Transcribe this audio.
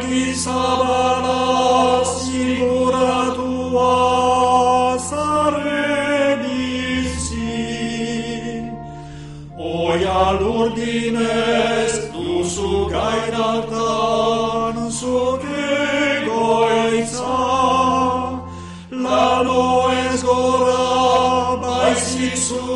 zabala ziguratua zaren izi. Oia lurdinez duzu gainartan zuk egoitza, lano ez gora baizik zu